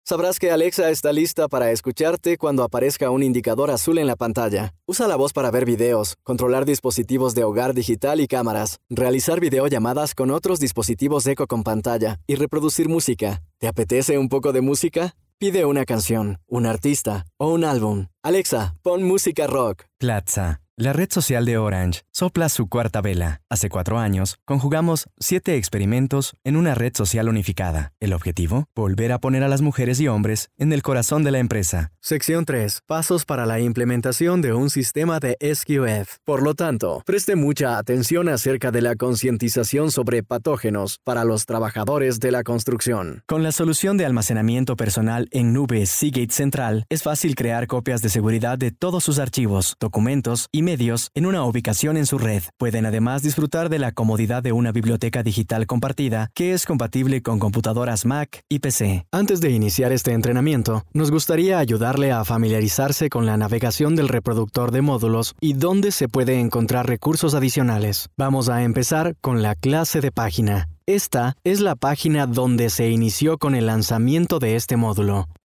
Sabrás que Alexa está lista para escucharte cuando aparezca un indicador azul en la pantalla. Usa la voz para ver videos, controlar dispositivos de hogar digital y cámaras, realizar videollamadas con otros dispositivos Echo con pantalla y reproducir música. ¿Te apetece un poco de música? Pide una canción, un artista o un álbum. Alexa, pon música rock. Platza, la red social de Orange, sopla su cuarta vela. Hace 4 años, conjugamos 7 experimentos en una red social unificada. El objetivo, volver a poner a las mujeres y hombres en el corazón de la empresa. Sección 3. Pasos para la implementación de un sistema de SQF. Por lo tanto, preste mucha atención acerca de la concientización sobre patógenos para los trabajadores de la construcción. Con la solución de almacenamiento personal en nube Seagate Central, es fácil crear copias de seguridad de todos sus archivos, documentos y medios en una ubicación en su red. Pueden además disfrutar de la comodidad de una biblioteca digital compartida que es compatible con computadoras Mac y PC. Antes de iniciar este entrenamiento, nos gustaría ayudarle a familiarizarse con la navegación del reproductor de módulos y dónde se puede encontrar recursos adicionales. Vamos a empezar con la clase de página. Esta es la página donde se inició con el lanzamiento de este módulo.